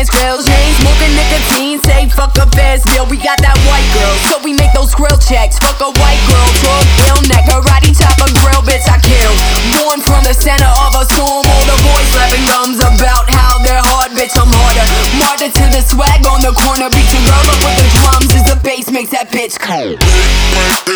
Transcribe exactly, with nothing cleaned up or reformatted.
hands, grills, chain smoking nicotine. Say fuck a fast meal, we got that white girl, so we make those grill checks. Fuck a white girl, talk ill neck, karate chop a grill, bitch I kill. Born from the center of a storm, all the boys slapping gums about how they're hard, bitch I'm harder. Martyr to the swag on the corner, beat your girl up with the drums as the bass makes that bitch cold.